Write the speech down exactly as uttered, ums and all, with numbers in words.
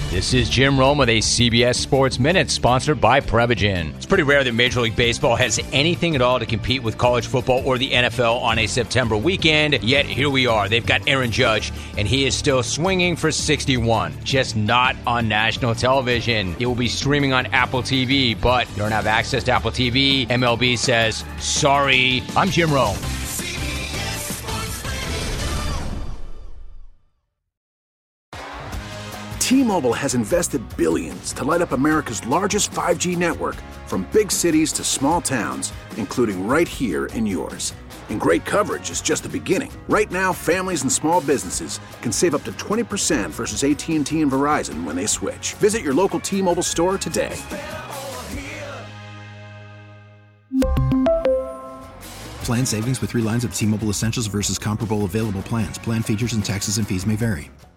This is Jim Rome with a C B S Sports Minute, sponsored by Prevagen. It's pretty rare that Major League Baseball has anything at all to compete with college football or the N F L on a September weekend, yet here we are. They've got Aaron Judge, and he is still swinging for sixty-one, just not on national television. It will be streaming on Apple T V, but you don't have access to Apple T V. M L B says, sorry. I'm Jim Rome. T-Mobile has invested billions to light up America's largest five G network, from big cities to small towns, including right here in yours. And great coverage is just the beginning. Right now, families and small businesses can save up to twenty percent versus A T and T and Verizon when they switch. Visit your local T-Mobile store today. Plan savings with three lines of T-Mobile Essentials versus comparable available plans. Plan features and taxes and fees may vary.